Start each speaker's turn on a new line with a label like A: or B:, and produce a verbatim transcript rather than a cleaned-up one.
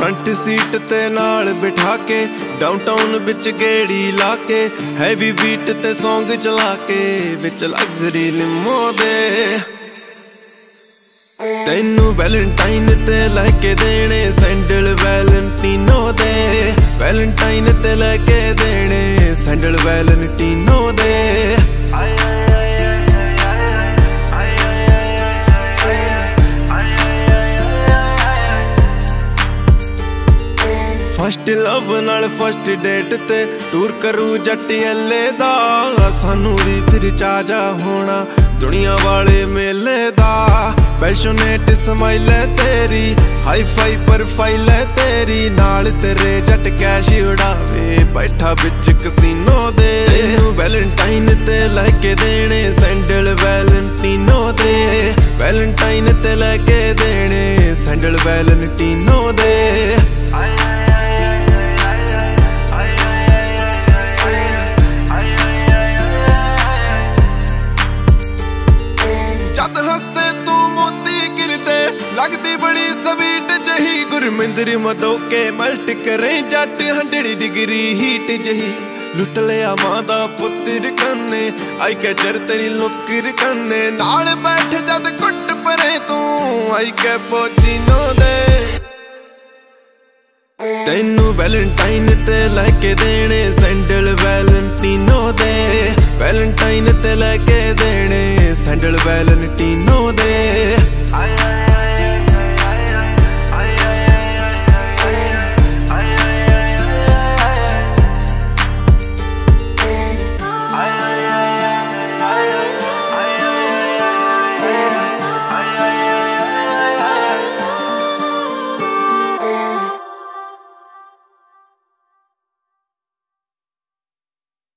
A: front seat ते नाल बिठा के डाउनटाउन विच गेड़ी ला के हैवी बीट ते सॉन्ग चला के विच लग्जरी लिमो दे तैनू वैलेंटाइन ते लैके देने सैंडल वैलेंटीनो दे वैलेंटाइन ते लैके देने सैंडल वैलेंटीनो दे फस्ट लव नाल फस्ट डेट ते टूर करू जट एले दा सानू भी फिर चाजा होना दुनिया वाले मेले दा पैशनेट स्माइल है तेरी हाई फाई प्रोफाइल है तेरी नाल तेरे जट कैश उड़ावे बैठा बिच कसीनो दे तैनू वैलेंटाइन ते लैके देने सैंडल वैलेंटीनो दे वैलेंटाइन ते लैके देने सैंडल वैलेंटीनो दे जद हसे तू मोती गिरदे लगदी बड़ी स्वीट जही गुरमिंदर मदोके मल्ट करे जट हंड्रेड डिग्री हीट जही लुट लिया मां दा पुत्तर कन्ने आई के चर तेरी लुकर कन्ने नाल बैठ जद कुट परे तू आई के पोचीनो दे तैनू वैलेंटाइन ते लैके देने सैंडल वैलेंटीनो दे वैलेंटाइन ते लैके देने सैंडल वैलेंटीनो दे